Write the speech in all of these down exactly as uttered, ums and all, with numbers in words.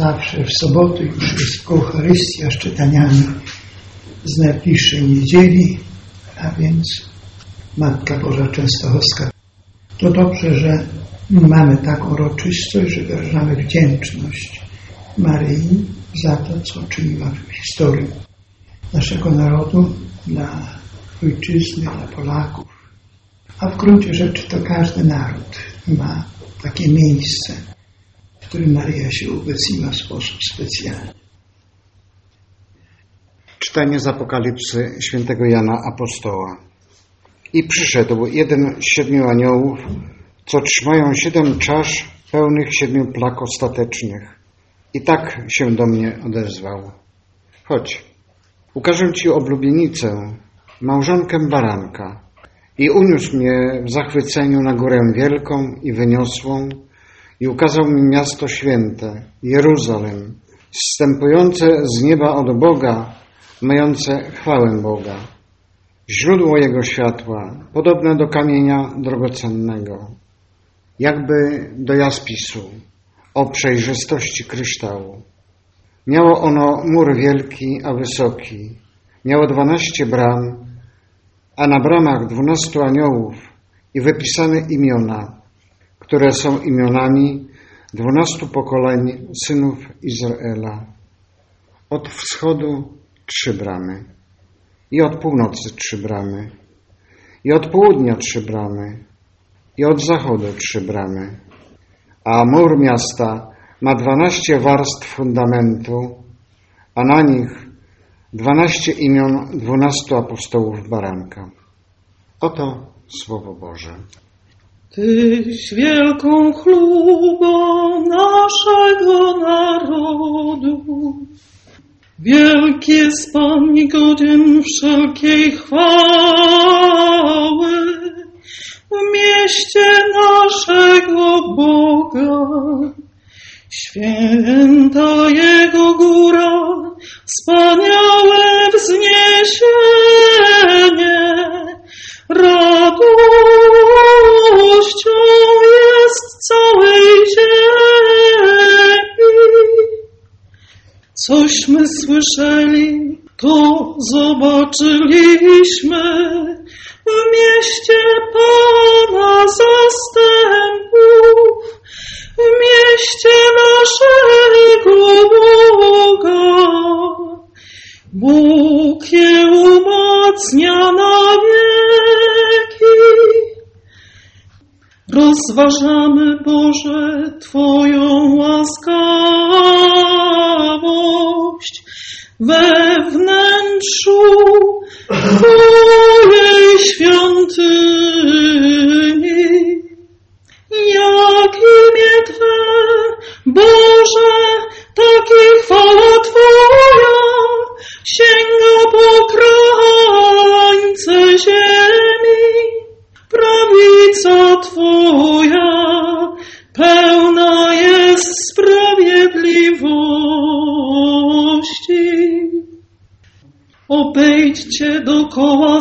Zawsze w soboty już jest Eucharystia z czytaniami z najbliższej niedzieli, a więc Matka Boża Częstochowska. To dobrze, że mamy taką uroczystość, że wyrażamy wdzięczność Maryi za to, co czyniła w historii naszego narodu, dla ojczyzny, dla Polaków. A w gruncie rzeczy to każdy naród ma takie miejsce, w którym Maryja się obecniła w sposób specjalny. Czytanie z Apokalipsy świętego Jana Apostoła. I przyszedł jeden z siedmiu aniołów, co trzymają siedem czasz pełnych siedmiu plag ostatecznych. I tak się do mnie odezwał. Chodź, ukażę ci oblubienicę, małżonkę baranka. I uniósł mnie w zachwyceniu na górę wielką i wyniosłą i ukazał mi miasto święte, Jeruzalem, zstępujące z nieba od Boga, mające chwałę Boga. Źródło jego światła, podobne do kamienia drogocennego, jakby do jaspisu, o przejrzystości kryształu. Miało ono mur wielki, a wysoki. Miało dwanaście bram, a na bramach dwunastu aniołów i wypisane imiona, które są imionami dwunastu pokoleń synów Izraela. Od wschodu trzy bramy, i od północy trzy bramy, i od południa trzy bramy, i od zachodu trzy bramy. A mur miasta ma dwanaście warstw fundamentu, a na nich dwanaście imion dwunastu apostołów baranka. Oto Słowo Boże. Tyś wielką chlubą naszego narodu. Wielki jest Pan i godzien wszelkiej chwały. W mieście naszego Boga, święta Jego góra, wspaniałe wzniesienie, radością jest całej ziemi. Cośmy słyszeli, to zobaczyliśmy w mieście Pana zastępów, w mieście naszego Boga. Bóg je umacnia na wieki. Rozważamy, Boże, Twoją łaskawość we wnętrzu Twojej świątyni. Jak imię Twe, Boże, tak i chwała Twoja sięga po krańce ziemi. Prawica Twoja pełna jest sprawiedliwości. Obejdźcie dokoła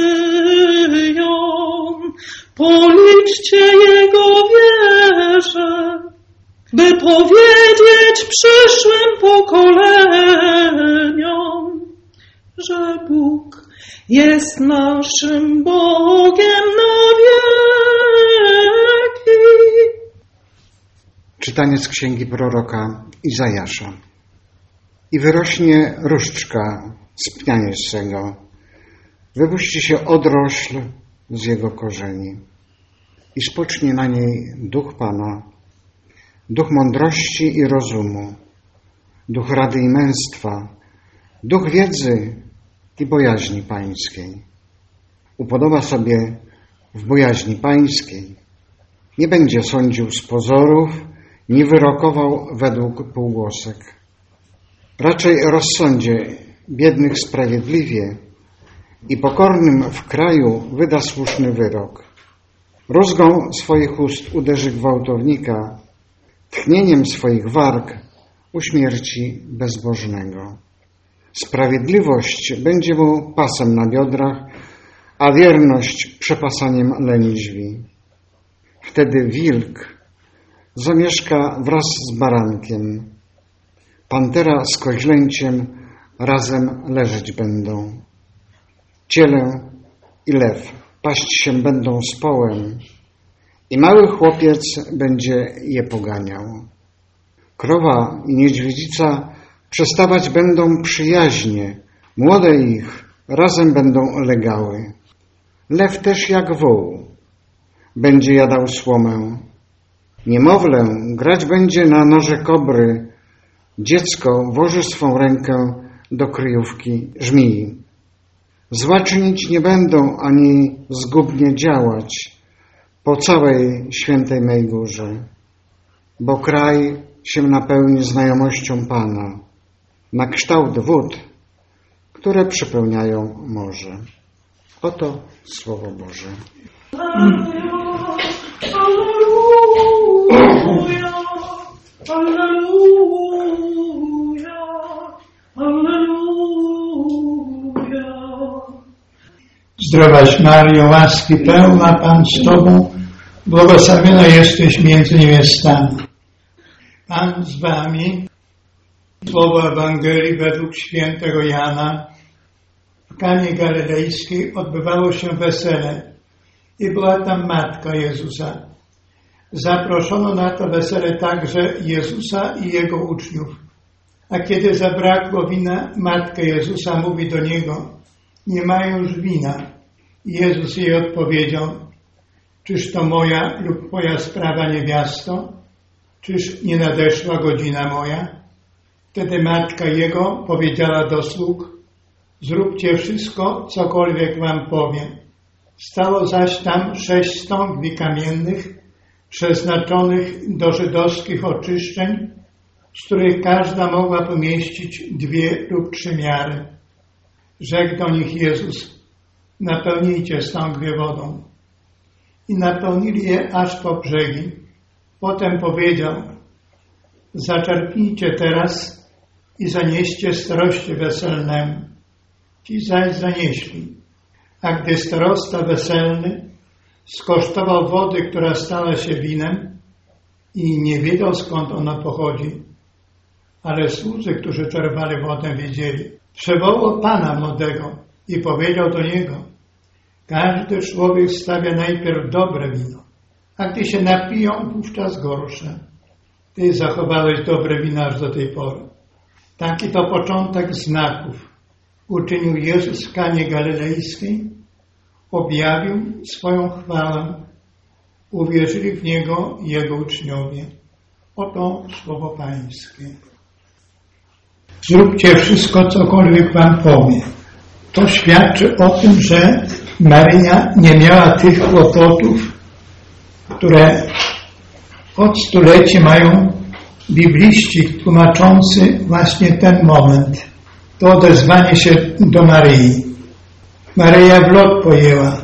Syjon, policzcie jego wieże, by powiedzieć przyszłym pokoleniom, że Bóg jest naszym Bogiem na wieki. Czytanie z księgi proroka Izajasza. I wyrośnie różdżka z pnia Jessego, wypuści się odrośl z jego korzeni i spocznie na niej duch Pana, duch mądrości i rozumu, duch rady i męstwa, duch wiedzy i bojaźni pańskiej. Upodoba sobie w bojaźni pańskiej. Nie będzie sądził z pozorów, nie wyrokował według półgłosek. Raczej rozsądzie biednych sprawiedliwie i pokornym w kraju wyda słuszny wyrok. Rózgą swoich ust uderzy gwałtownika, tchnieniem swoich warg uśmierci bezbożnego. Sprawiedliwość będzie mu pasem na biodrach, a wierność przepasaniem leniźwi. Wtedy wilk zamieszka wraz z barankiem Pantera z koźlęciem razem leżeć będą. Cielę i lew paść się będą z połem i mały chłopiec będzie je poganiał. Krowa i niedźwiedzica przestawać będą przyjaźnie, młode ich razem będą legały. Lew też jak woł będzie jadał słomę. Niemowlę grać będzie na noże kobry, dziecko włoży swą rękę do kryjówki żmii. Zła czynić nie będą ani zgubnie działać po całej świętej mej górze, bo kraj się napełni znajomością Pana, na kształt wód, które przepełniają morze. Oto Słowo Boże. Alleluja, alleluja, alleluja. Zdrowaś Maryjo, łaski pełna, Pan z Tobą, błogosławiona jesteś między niewiastami. Pan z Wami. Słowo Ewangelii według świętego Jana. W Kanie Galilejskiej odbywało się wesele i była tam matka Jezusa. Zaproszono na to wesele także Jezusa i Jego uczniów. A kiedy zabrakło wina, matka Jezusa mówi do Niego: nie mają już wina. I Jezus jej odpowiedział: czyż to moja lub Twoja sprawa, niewiasto? Czyż nie nadeszła godzina moja? Wtedy matka Jego powiedziała do sług: zróbcie wszystko, cokolwiek wam powiem. Stało zaś tam sześć stągwi kamiennych, przeznaczonych do żydowskich oczyszczeń, z których każda mogła pomieścić dwie lub trzy miary. Rzekł do nich Jezus: napełnijcie stągwie wodą. I napełnili je aż po brzegi. Potem powiedział: zaczerpnijcie teraz i zanieście staroście weselnemu. Ci zaś zanieśli. A gdy starosta weselny skosztował wody, która stała się winem i nie wiedział, skąd ona pochodzi, ale słudzy, którzy czerpali wodę, wiedzieli, przywołał pana młodego i powiedział do niego: każdy człowiek stawia najpierw dobre wino, a gdy się napiją, wówczas gorsze. Ty zachowałeś dobre wino aż do tej pory. Taki to początek znaków uczynił Jezus w Kanie Galilejskiej, objawił swoją chwałę, uwierzyli w Niego Jego uczniowie. Oto słowo Pańskie. Zróbcie wszystko, cokolwiek wam powie. To świadczy o tym, że Maryja nie miała tych kłopotów, które od stuleci mają bibliści tłumaczący właśnie ten moment. To odezwanie się do Maryi. Maryja w lot pojęła,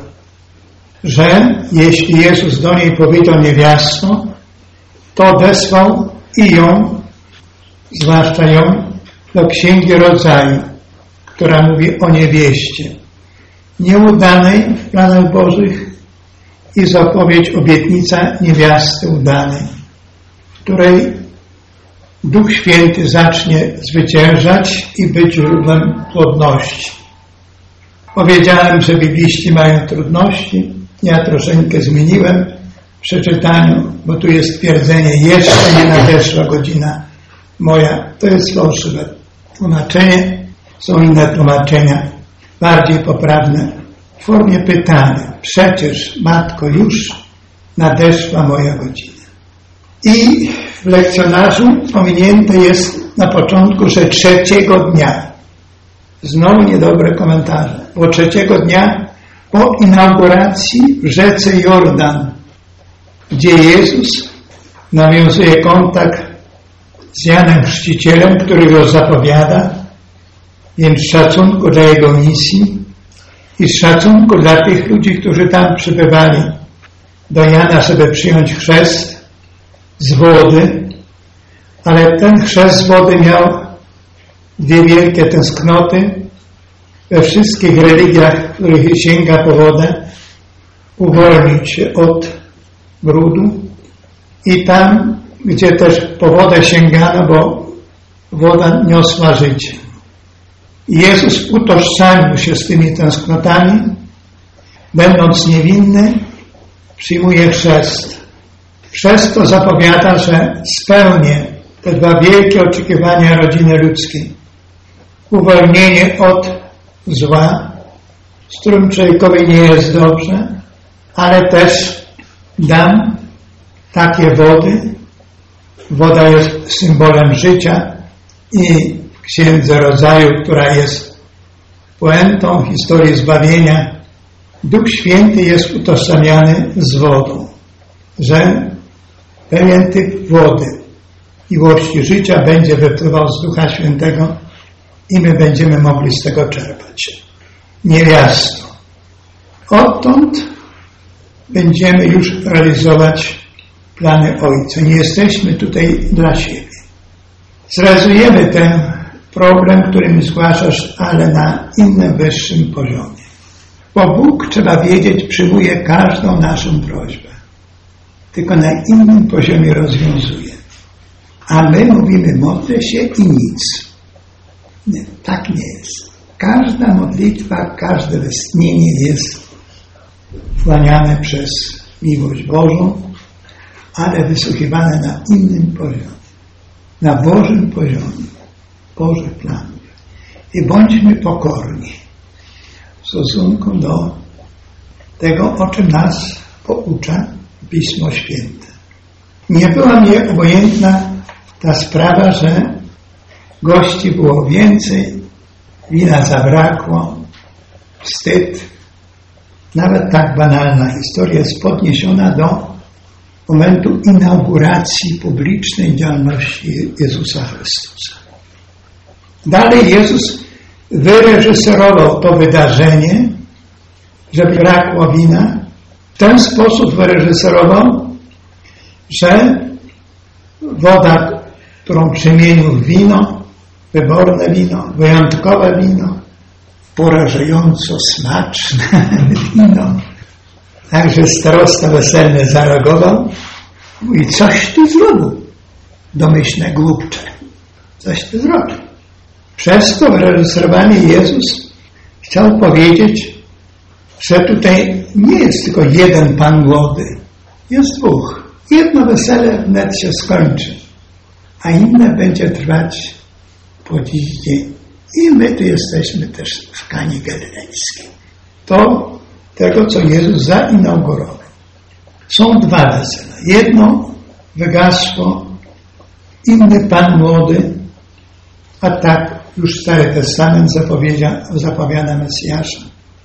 że jeśli Jezus do niej powiedział niewiasto, to odesłał i ją, zwłaszcza ją, do Księgi Rodzaju, która mówi o niewieście, nieudanej w planach Bożych, i zapowiedź, obietnica niewiasty udanej, w której Duch Święty zacznie zwyciężać i być źródłem płodności. Powiedziałem, że bibliści mają trudności. Ja troszeczkę zmieniłem w przeczytaniu, bo tu jest twierdzenie: jeszcze nie nadeszła godzina moja. To jest fałszywe tłumaczenie. Są inne tłumaczenia, bardziej poprawne, w formie pytania. Przecież, Matko, już nadeszła moja godzina. I w lekcjonarzu pominięte jest na początku, że trzeciego dnia. Znowu niedobre komentarze. Bo trzeciego dnia po inauguracji w rzece Jordan, gdzie Jezus nawiązuje kontakt z Janem Chrzcicielem, który go zapowiada, więc z szacunku dla jego misji i z szacunku dla tych ludzi, którzy tam przybywali do Jana, żeby przyjąć chrzest z wody, ale ten chrzest z wody miał dwie wielkie tęsknoty. We wszystkich religiach, w których sięga po wodę, uwolnić się od brudu, i tam, gdzie też po wodę sięgano, bo woda niosła życie. Jezus utożsamił się z tymi tęsknotami, będąc niewinny, przyjmuje chrzest. Przez to zapowiada, że spełni te dwa wielkie oczekiwania rodziny ludzkiej. Uwolnienie od zła, z którym człowiekowi nie jest dobrze, ale też dam takie wody. Woda jest symbolem życia i w Księdze Rodzaju, która jest puentą historii zbawienia, Duch Święty jest utożsamiany z wodą, że pewien typ wody, miłości życia będzie wypływał z Ducha Świętego i my będziemy mogli z tego czerpać. Niewiasto. Odtąd będziemy już realizować plany Ojca. Nie jesteśmy tutaj dla siebie. Zrealizujemy ten problem, który mi zgłaszasz, ale na innym, wyższym poziomie. Bo Bóg, trzeba wiedzieć, przyjmuje każdą naszą prośbę. Tylko na innym poziomie rozwiązuje. A my mówimy, modlę się i nic. Nie, tak nie jest. Każda modlitwa, każde westchnienie jest wchłaniane przez miłość Bożą, ale wysłuchiwane na innym poziomie. Na Bożym poziomie. Boży plan. I bądźmy pokorni w stosunku do tego, o czym nas poucza Pismo Święte. Nie była mi obojętna ta sprawa, że gości było więcej, wina zabrakło, wstyd. Nawet tak banalna historia jest podniesiona do momentu inauguracji publicznej działalności Jezusa Chrystusa. Dalej Jezus wyreżyserował to wydarzenie, że brakło wina. W ten sposób wyreżyserował, że woda, którą przemienił w wino, wyborne wino, wyjątkowe wino, porażająco smaczne wino. Także starosta weselny zareagował i coś ty zrobił, domyślne głupcze. Coś ty zrobił. Przez to wyreżyserowany Jezus chciał powiedzieć, że tutaj nie jest tylko jeden Pan młody, jest dwóch. Jedno wesele wnet się skończy, a inne będzie trwać po dziś dzień. I my tu jesteśmy też w Kanie Galilejskiej. To tego, co Jezus zainaugurował. Są dwa wesela. Jedno wygasło, inny Pan młody, a tak już Stary Testament zapowiada Mesjasza.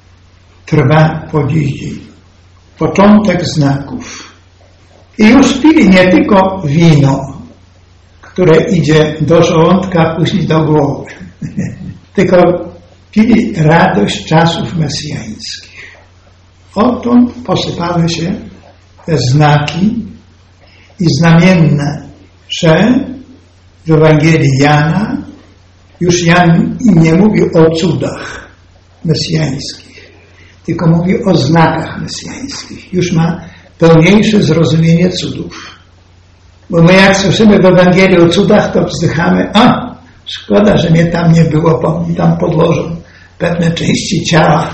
Trwa po dziś dzień. Początek znaków. I już pili nie tylko wino, które idzie do żołądka, a później do głowy, tylko pili radość czasów mesjańskich. Odtąd posypały się te znaki i znamienne, że w Ewangelii Jana już Jan nie mówi o cudach mesjańskich, tylko mówi o znakach mesjańskich. Już ma pełniejsze zrozumienie cudów. Bo my jak słyszymy w Ewangelii o cudach, to wzdychamy, a szkoda, że mnie tam nie było, bo mi tam podłożą pewne części ciała.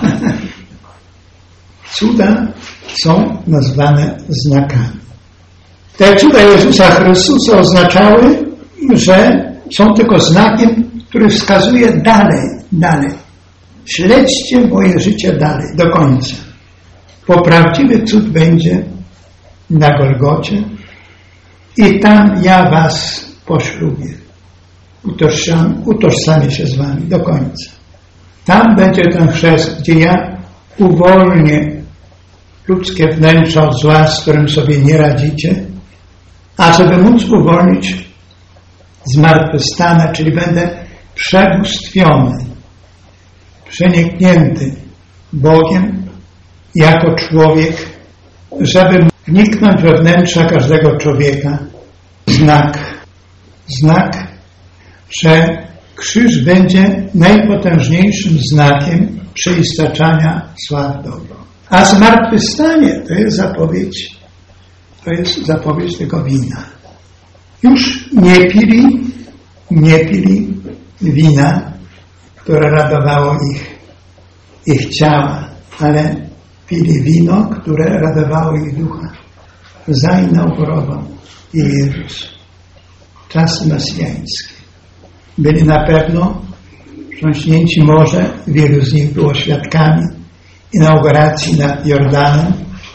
Cuda są nazwane znakami. Te cuda Jezusa Chrystusa oznaczały, że są tylko znakiem, który wskazuje dalej, dalej. Śledźcie moje życie dalej, do końca. Bo prawdziwy cud będzie na Golgocie i tam ja was poślubię. Utożsam, utożsamię się z wami do końca. Tam będzie ten chrzest, gdzie ja uwolnię ludzkie wnętrze od zła, z którym sobie nie radzicie, a żeby móc uwolnić zmartwychwstania, czyli będę przebóstwiony, przeniknięty Bogiem jako człowiek, żeby wniknąć we wnętrza każdego człowieka. Znak, znak, że krzyż będzie najpotężniejszym znakiem przeistaczania zła w dobro. A zmartwychwstanie to jest zapowiedź, to jest zapowiedź tego wina. Już nie pili nie pili wina, które radowało ich, ich ciała, ale pili wino, które radowało ich ducha. Zainaugurował je Jezus. Czasy mesjańskie. Byli na pewno wstrząśnięci może, wielu z nich było świadkami inauguracji nad Jordanem.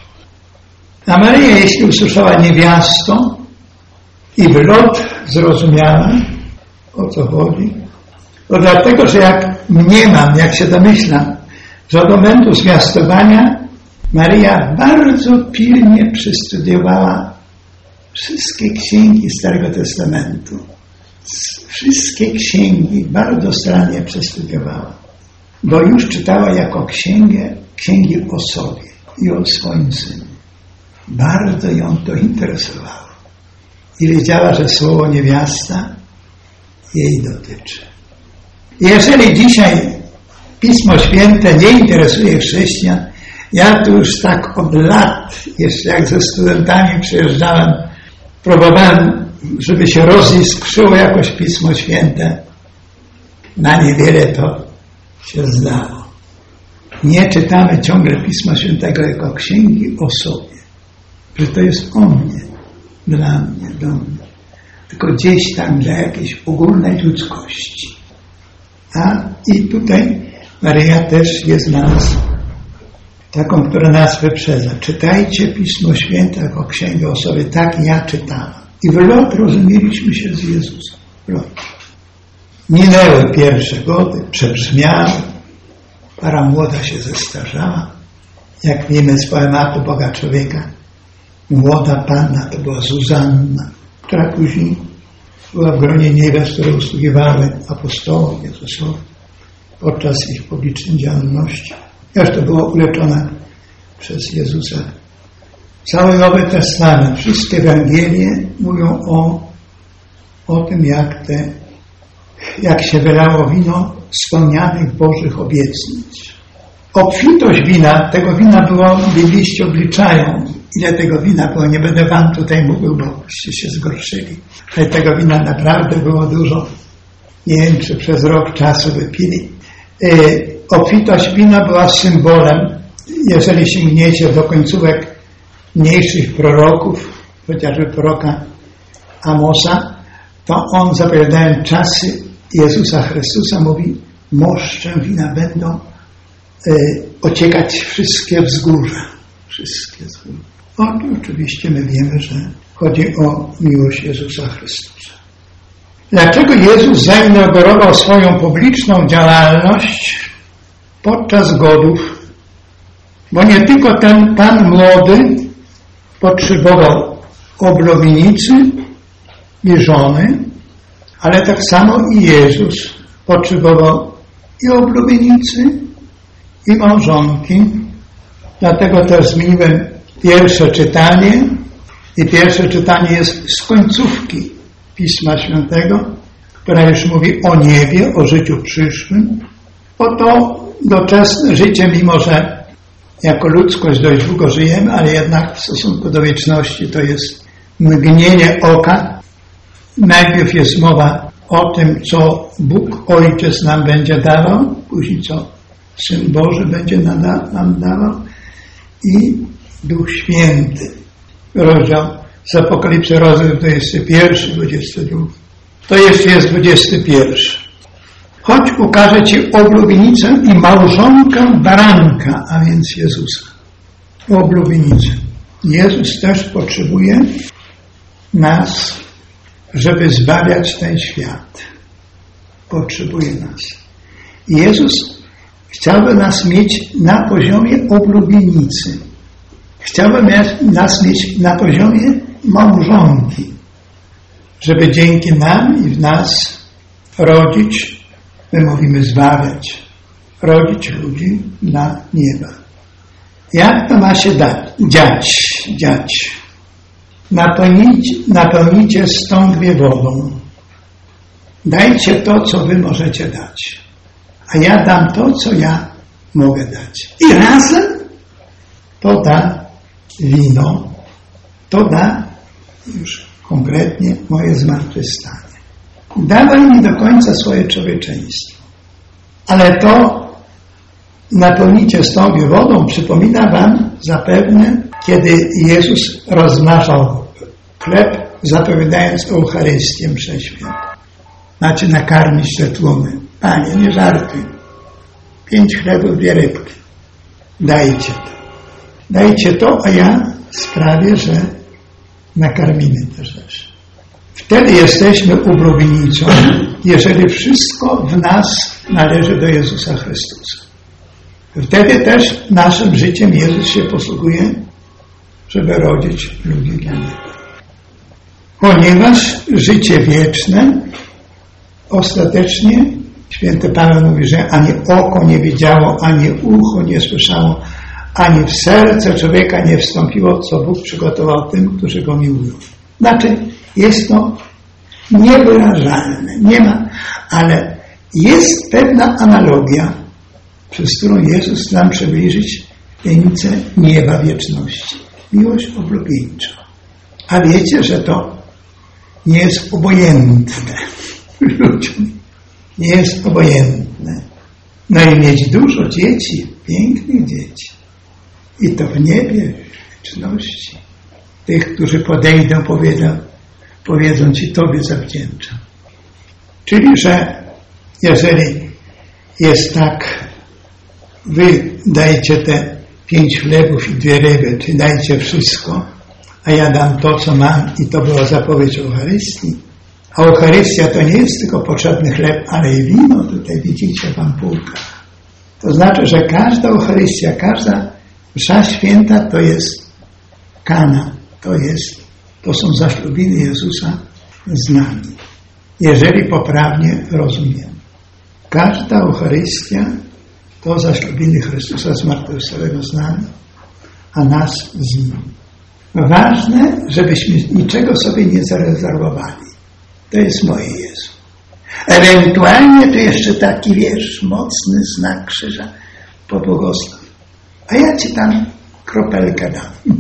A Maryja, jeśli usłyszała niewiasto i w lot zrozumiała, o co chodzi, to dlatego, że jak mniemam, jak się domyślam, że od momentu zwiastowania Maryja bardzo pilnie przestudiowała wszystkie księgi Starego Testamentu. Wszystkie księgi bardzo starannie przestudiowała, bo już czytała jako księgę, księgi o sobie i o swoim synu. Bardzo ją to interesowało. I wiedziała, że słowo niewiasta jej dotyczy. Jeżeli dzisiaj Pismo Święte nie interesuje chrześcijan, ja tu już tak od lat, jeszcze jak ze studentami przyjeżdżałem, próbowałem, żeby się roziskrzyło jakoś Pismo Święte. Na niewiele to się zdało. Nie czytamy ciągle Pisma Świętego jako księgi o sobie, że to jest o mnie, dla mnie, do mnie. Tylko gdzieś tam dla jakiejś ogólnej ludzkości. A i tutaj Maryja też jest dla nas taką, która nas wyprzedza. Czytajcie Pismo Święte jako księgę o sobie. Tak ja czytałam. I w lot rozumieliśmy się z Jezusem. W lot. Minęły pierwsze gody, przebrzmiały. Para młoda się zestarzała. Jak wiemy z poematu Boga Człowieka, młoda panna to była Zuzanna, która później była w gronie niewiast, które usługiwały apostołom Jezusowi podczas ich publicznej działalności. Aż to było uleczone przez Jezusa. Cały Nowy Testament, wszystkie Ewangelie mówią o, o tym, jak, te, jak się wylało wino spełnianych Bożych obietnic. Obfitość wina, tego wina było, bibliści obliczają, ile tego wina było. Nie będę wam tutaj mówił, bo byście się zgorszyli. Ale tego wina naprawdę było dużo. Nie wiem, czy przez rok czasu wypili. Yy, obfitość wina była symbolem, jeżeli sięgniecie do końcówek mniejszych proroków, chociażby proroka Amosa, to on, zapowiadając czasy Jezusa Chrystusa, mówi: moszczem wina będą y, ociekać wszystkie wzgórza. Wszystkie wzgórza. O, oczywiście my wiemy, że chodzi o miłość Jezusa Chrystusa. Dlaczego Jezus zainaugurował swoją publiczną działalność podczas godów? Bo nie tylko ten Pan młody potrzebował oblubienicy i żony, ale tak samo i Jezus potrzebował i oblubienicy, i małżonki. Dlatego też zmieniłem pierwsze czytanie i pierwsze czytanie jest z końcówki Pisma Świętego, która już mówi o niebie, o życiu przyszłym. Bo to doczesne życie, mimo że jako ludzkość dość długo żyjemy, ale jednak w stosunku do wieczności to jest mgnienie oka. Najpierw jest mowa o tym, co Bóg Ojciec nam będzie dawał, później co Syn Boży będzie nam dawał i Duch Święty. Rozdział z Apokalipsy, rozdział dwudziesty pierwszy, dwudziesty drugi. To jeszcze jest dwudziesty pierwszy. Chodź ukażę Ci oblubienicę i małżonkę baranka, a więc Jezusa. Oblubienicę. Jezus też potrzebuje nas, żeby zbawiać ten świat. Potrzebuje nas. Jezus chciałby nas mieć na poziomie oblubienicy. Chciałby nas mieć na poziomie małżonki, żeby dzięki nam i w nas rodzić, my mówimy zbawiać, rodzić ludzi na nieba. Jak to ma się dać? Dziać, dziać. Napełnić, napełnicie stągwie wodą. Dajcie to, co wy możecie dać. A ja dam to, co ja mogę dać. I razem to da wino. To da już konkretnie moje zmartwychwstanie. dawaj mi do końca swoje człowieczeństwo. Ale to napełnicie stągwie wodą przypomina wam zapewne, kiedy Jezus rozmnażał chleb, zapowiadając Eucharystię mszę świętą. Macie nakarmić te tłumy. Panie, nie żartuj. Pięć chlebów, dwie rybki. Dajcie to. Dajcie to, a ja sprawię, że nakarmimy te rzeczy. Wtedy jesteśmy oblubienicą, jeżeli wszystko w nas należy do Jezusa Chrystusa. Wtedy też naszym życiem Jezus się posługuje, żeby rodzić ludzi dla Niego. Ponieważ życie wieczne ostatecznie, święty Paweł mówi, że ani oko nie widziało, ani ucho nie słyszało, ani w serce człowieka nie wstąpiło, co Bóg przygotował tym, którzy Go miłują. Znaczy, jest to niewyrażalne, nie ma, ale jest pewna analogia, przez którą Jezus chce nam przybliżyć tajemnicę nieba wieczności. Miłość oblubieńcza. A wiecie, że to nie jest obojętne ludziom. Nie jest obojętne. No i mieć dużo dzieci, pięknych dzieci. I to w niebie, w wieczności. Tych, którzy podejdą, powiedzą, powiedzą Ci, Tobie zawdzięczam. Czyli, że jeżeli jest tak, wy dajcie te pięć chlebów i dwie ryby, czy dajcie wszystko, a ja dam to, co mam, i to była zapowiedź Eucharystii. A Eucharystia to nie jest tylko potrzebny chleb, ale i wino, tutaj widzicie w ampułkach. To znaczy, że każda Eucharystia, każda msza święta to jest kana, to jest, to są zaślubiny Jezusa z nami. Jeżeli poprawnie rozumiemy. Każda Eucharystia to zaślubiny Chrystusa zmartwychwstałego z nami, a nas z Nim. Ważne, żebyśmy niczego sobie nie zarezerwowali. To jest moje Jezu. Ewentualnie to jeszcze taki, wiesz, mocny znak krzyża, pobłogosław. A ja Ci tam kropelkę dam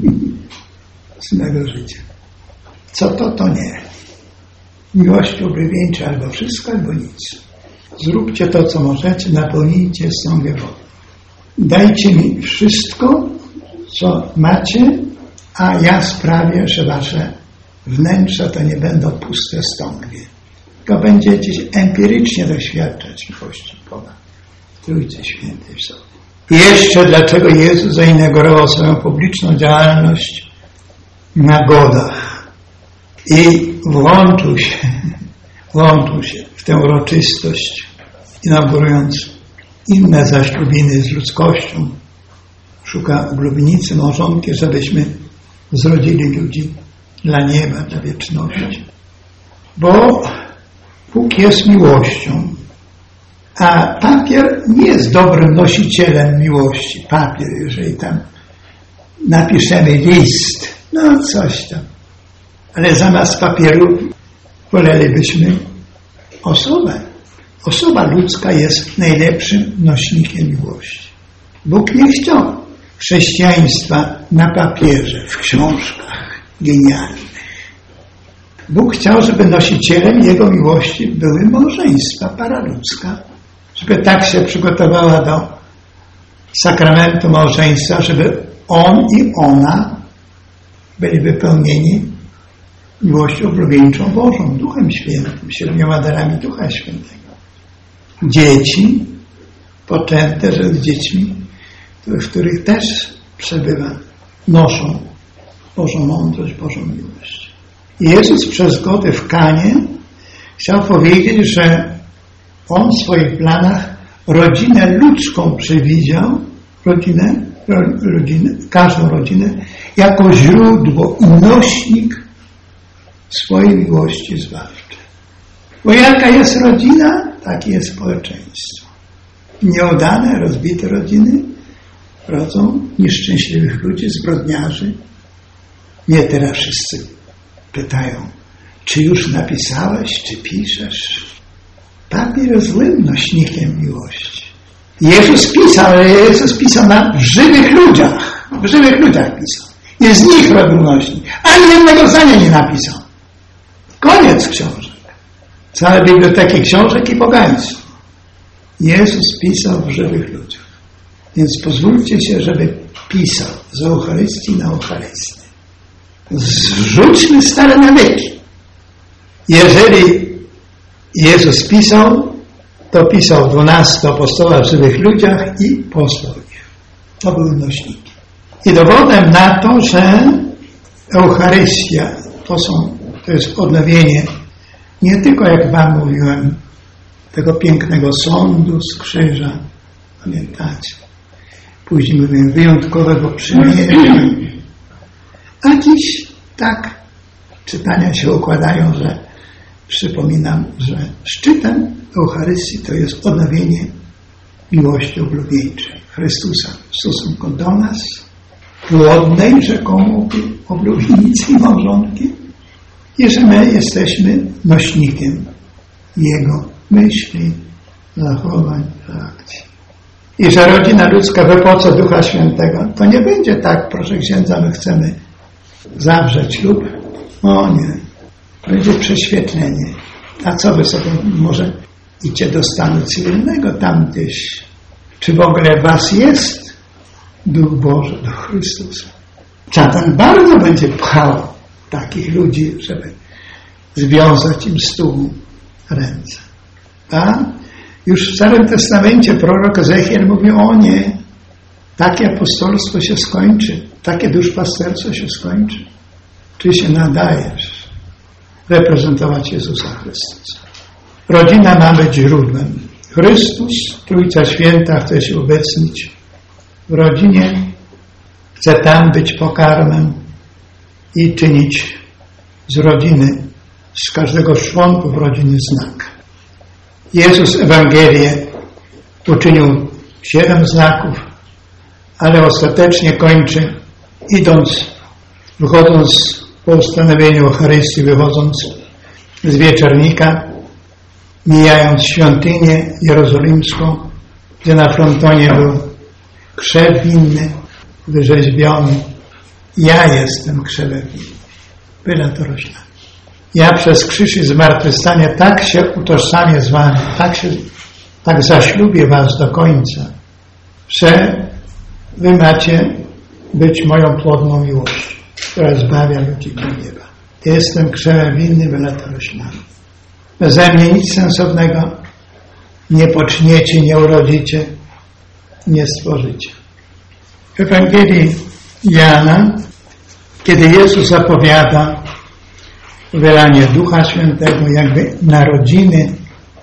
z mego życia. Co to, to nie. Miłość oblubieńcza albo wszystko, albo nic. Zróbcie to, co możecie, napełnijcie stągwie wodą. Dajcie mi wszystko, co macie, a ja sprawię, że wasze wnętrza to nie będą puste stągwie. Tylko będziecie empirycznie doświadczać miłości Boga w Trójcy Świętej w sobie. I jeszcze dlaczego Jezus zainaugurował swoją publiczną działalność na godach i włączył się, włączył się w tę uroczystość, inaugurując inne zaślubiny z ludzkością. Szuka oblubienicy, małżonki, żebyśmy zrodzili ludzi dla nieba, dla wieczności. Bo Bóg jest miłością, a papier nie jest dobrym nosicielem miłości. Papier, jeżeli tam napiszemy list, no coś tam. Ale zamiast papieru wolelibyśmy osobę. Osoba ludzka jest najlepszym nośnikiem miłości. Bóg nie chciał chrześcijaństwa na papierze, w książkach genialnych. Bóg chciał, żeby nosicielem Jego miłości były małżeństwa, para ludzka. Żeby tak się przygotowała do sakramentu małżeństwa, żeby on i ona byli wypełnieni miłością oblubieńczą Bożą, Duchem Świętym, siedmioma darami Ducha Świętego. Dzieci poczęte, że z dziećmi, w których też przebywa, noszą Bożą mądrość, Bożą miłość. I Jezus przez zgodę w Kanie chciał powiedzieć, że On w swoich planach rodzinę ludzką przewidział, rodzinę, rodzinę, każdą rodzinę, jako źródło i nośnik swojej miłości zbawczej. Bo jaka jest rodzina, takie jest społeczeństwo. Nieudane, rozbite rodziny rodzą nieszczęśliwych ludzi, zbrodniarzy. Nie teraz wszyscy pytają, czy już napisałeś, czy piszesz. Papier jest złym nośnikiem miłości. Jezus pisał, ale Jezus pisał na w żywych ludziach. W żywych ludziach pisał. I z nich robił nośnik. Ani jednego zdania nie napisał. Koniec książek. całe biblioteki książek i pogaństwo. Jezus pisał w żywych ludziach. Więc pozwólcie się, żeby pisał z Eucharystii na Eucharystię. Zrzućmy stare nawyki. Jeżeli Jezus pisał, to pisał dwunastu apostołów w żywych ludziach i posłał ich. To były nośniki. I dowodem na to, że Eucharystia to, są, to jest odnowienie nie tylko, jak wam mówiłem, tego pięknego sądu z krzyża, pamiętacie? Później mówiłem wyjątkowego przymierza. A dziś tak czytania się układają, że przypominam, że szczytem Eucharystii to jest odnowienie miłości oblubieńczej Chrystusa w stosunku do nas, płodnej rzekomo oblubienicy i małżonki, i że my jesteśmy nośnikiem Jego myśli, zachowań, reakcji. I że rodzina ludzka w epoce Ducha Świętego to nie będzie tak, proszę księdza, my chcemy zawrzeć ślub. O nie, będzie prześwietlenie. A co wy sobie, może idźcie do stanu cywilnego tam gdzieś. Czy w ogóle was jest Duch Boży, Duch Chrystusa? Szatan bardzo będzie pchał takich ludzi, żeby związać im z tułu ręce. A już w Starym Testamencie prorok Ezechiel mówi, o nie, takie apostolstwo się skończy, takie duszpasterstwo się skończy. Czy się nadajesz reprezentować Jezusa Chrystusa? Rodzina ma być źródłem. Chrystus, Trójca Święta chce się obecnić w rodzinie, chce tam być pokarmem i czynić z rodziny, z każdego członków rodziny znak. Jezus Ewangelię uczynił siedem znaków, ale ostatecznie kończy, idąc, wychodząc po ustanowieniu Eucharystii, wychodząc z wieczornika, mijając świątynię jerozolimską, gdzie na frontonie był krzew winny, wyrzeźbiony. Ja jestem krzewem winny. Byle to roślina. Ja przez krzyż i zmartwychwstanie tak się utożsamię z wami, tak, się, tak zaślubię was do końca, że wy macie być moją płodną miłością, która zbawia ludzi do nieba. Jestem krzewem winny, byle to roślina. Beze mnie nic sensownego nie poczniecie, nie urodzicie, nie stworzycie. W Ewangelii Jana, kiedy Jezus zapowiada wylanie Ducha Świętego, jakby narodziny,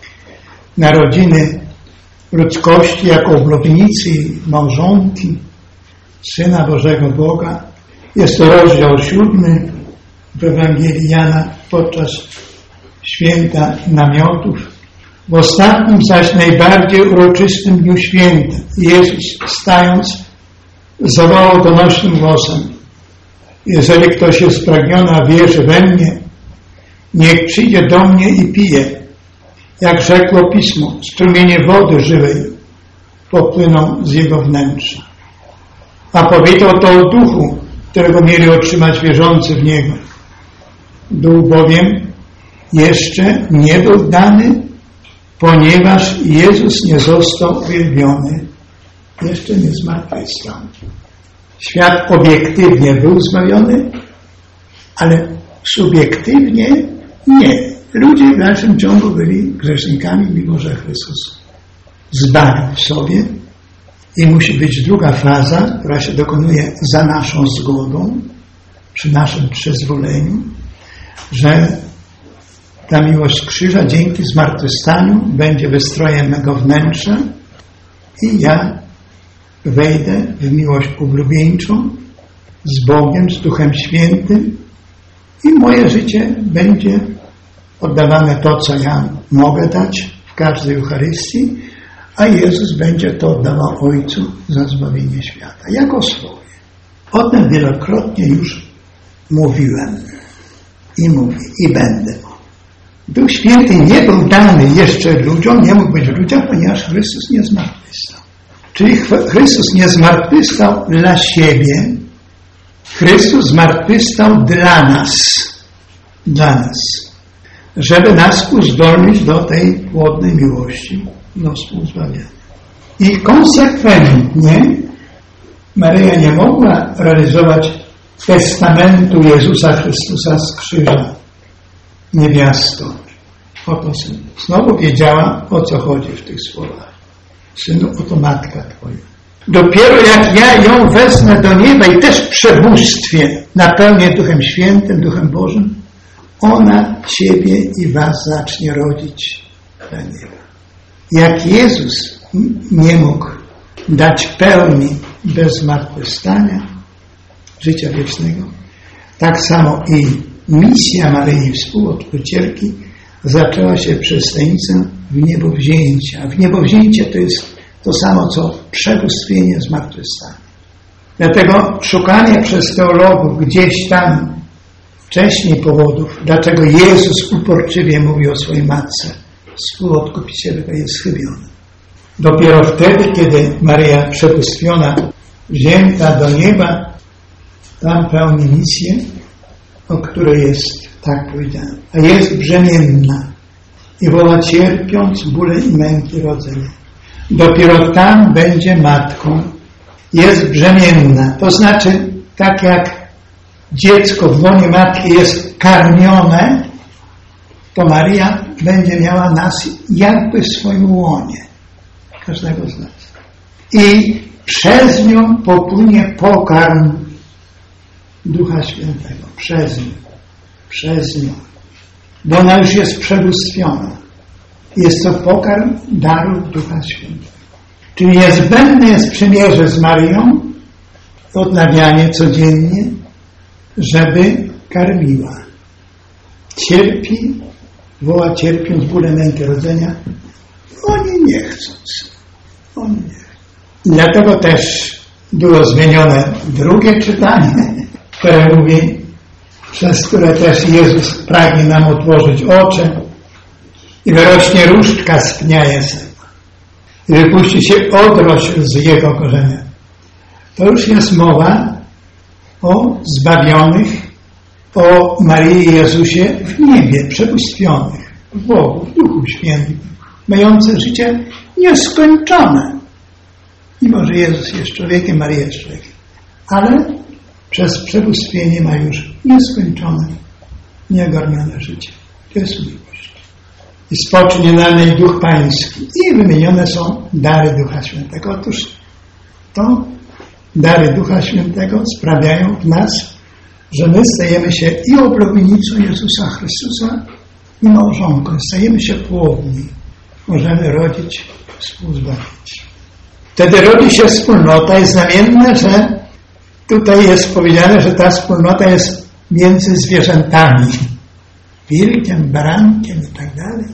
narodziny ludzkości jako oblubieńcy małżonki Syna Bożego Boga. Jest to rozdział siódmy w Ewangelii Jana podczas święta namiotów. W ostatnim zaś najbardziej uroczystym dniu święta Jezus, stając, zawołał donośnym głosem: jeżeli ktoś jest spragniony, a wierzy we mnie, niech przyjdzie do mnie i pije. Jak rzekło Pismo, strumienie wody żywej popłyną z jego wnętrza. A powiedział to o duchu, którego mieli otrzymać wierzący w niego. Duch bowiem jeszcze nie był dany, ponieważ Jezus nie został uwielbiony. Jeszcze nie zmartwychwstał. Świat obiektywnie był zbawiony, ale subiektywnie nie. Ludzie w dalszym ciągu byli grzesznikami, mimo że Chrystus zbawił w sobie. I musi być druga faza, która się dokonuje za naszą zgodą, przy naszym przyzwoleniu, że ta miłość krzyża dzięki zmartwychwstaniu będzie wystrojem mego wnętrza i ja wejdę w miłość oblubieńczą z Bogiem, z Duchem Świętym i moje życie będzie oddawane to, co ja mogę dać w każdej Eucharystii, a Jezus będzie to oddawał Ojcu za zbawienie świata, jako swoje. O tym wielokrotnie już mówiłem i mówię i będę. Duch Święty nie był dany jeszcze ludziom, nie mógł być w ludziach, ponieważ Chrystus nie zmartwychwstał. Czyli Chrystus nie zmartwychwstał dla siebie, Chrystus zmartwychwstał dla nas. Dla nas. żeby nas uzdolnić do tej płodnej miłości, do współzbawienia. I konsekwentnie Maryja nie mogła realizować testamentu Jezusa Chrystusa z krzyża. Niewiasto, oto Syn. Znowu wiedziała, o co chodzi w tych słowach. Synu, oto matka Twoja. Dopiero jak ja ją wezmę do nieba i też w przebóstwie napełnię Duchem Świętym, Duchem Bożym, ona Ciebie i Was zacznie rodzić dla nieba. Jak Jezus nie mógł dać pełni bez zmartwychwstania, życia wiecznego, tak samo i misja Maryi Współodkupicielki zaczęła się przez tajemnicę w niebowzięcia. A w niebowzięcie to jest to samo, co przebóstwienie, zmartwychwstanie. Dlatego szukanie przez teologów gdzieś tam wcześniej powodów, dlaczego Jezus uporczywie mówi o swojej matce Współodkupicielka, jest chybione. Dopiero wtedy, kiedy Maryja przebóstwiona, wzięta do nieba, tam pełni misję, o której jest tak powiedziane. A jest brzemienna i woła cierpiąc bóle i męki rodzenia. Dopiero tam będzie matką. Jest brzemienna. To znaczy, tak jak dziecko w łonie matki jest karmione, to Maryja będzie miała nas jakby w swoim łonie. Każdego z nas. I przez nią popłynie pokarm Ducha Świętego. Przez nią. Przez nią. Bo ona już jest przebóstwiona. Jest to pokarm darów Ducha Świętego. Czyli niezbędne jest przymierze z Maryją, odnawianie codziennie, żeby karmiła. Cierpi, woła cierpiąc bóle męki rodzenia. Oni nie chcą. Oni nie chcą. Dlatego też było zmienione drugie czytanie, które mówi, przez które też Jezus pragnie nam otworzyć oczy i wyrośnie różdżka z pnia Jesego i wypuści się odrośl z jego korzenia. To już jest mowa o zbawionych, o Maryi i Jezusie w niebie, przebóstwionych, w Bogu, w Duchu Świętym, mające życie nieskończone. Mimo że Jezus jest człowiekiem, Maryja jest człowiekiem. Ale przez przebóstwienie ma już nieskończone, nieogarnione życie. To jest miłość. I spocznie na niej Duch Pański. I wymienione są dary Ducha Świętego. Otóż to dary Ducha Świętego sprawiają w nas, że my stajemy się i oblubienicą Jezusa Chrystusa, i małżonką. Stajemy się płodni. Możemy rodzić, współzbawić. Wtedy rodzi się wspólnota. Jest znamienne, że tutaj jest powiedziane, że ta wspólnota jest między zwierzętami. Wilkiem, barankiem i tak dalej.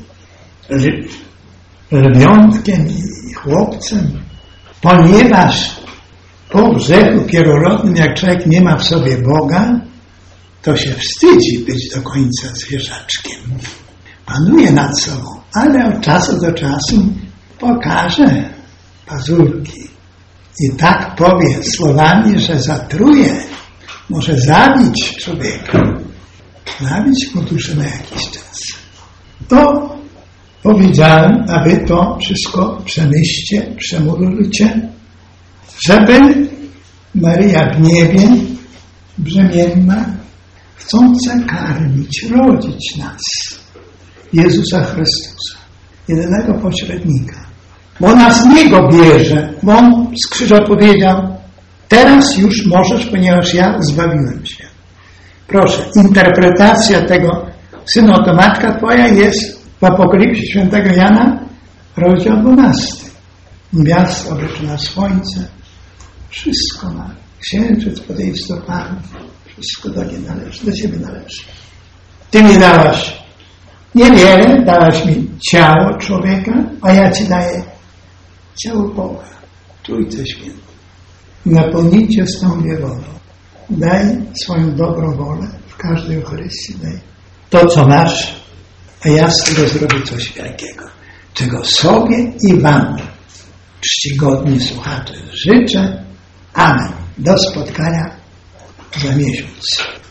Lwiątkiem i chłopcem. Ponieważ po grzechu pierworodnym, jak człowiek nie ma w sobie Boga, to się wstydzi być do końca zwierzaczkiem. Panuje nad sobą, ale od czasu do czasu pokaże pazurki. I tak powie słowami, że zatruje, może zabić człowieka. Zabić mu duszę na jakiś czas. To powiedziałem, a wy to wszystko przemyślcie, przemódlcie, żeby Maryja w niebie, brzemienna, chcąca karmić, rodzić nas, Jezusa Chrystusa, jedynego pośrednika. Bo nas z Niego bierze, bo On z krzyża powiedział, teraz już możesz, ponieważ ja zbawiłem się. Proszę, interpretacja tego, Synu, to matka Twoja jest w Apokalipsie świętego Jana, rozdział dwunasty. Gwiazd obleczy na słońce, wszystko ma. Księżyc pod jej stopami, wszystko do niej należy, do Ciebie należy. Ty mi dałaś niewiele, dałaś mi ciało człowieka, a ja Ci daję ciało Boga, Trójce Świętej. Napełnijcie stąd wodą. Daj swoją dobrą wolę w każdej Eucharystii. Daj to, co masz, a ja z tego zrobię coś wielkiego, czego sobie i Wam, czcigodni słuchacze, życzę. Amen. Do spotkania za miesiąc.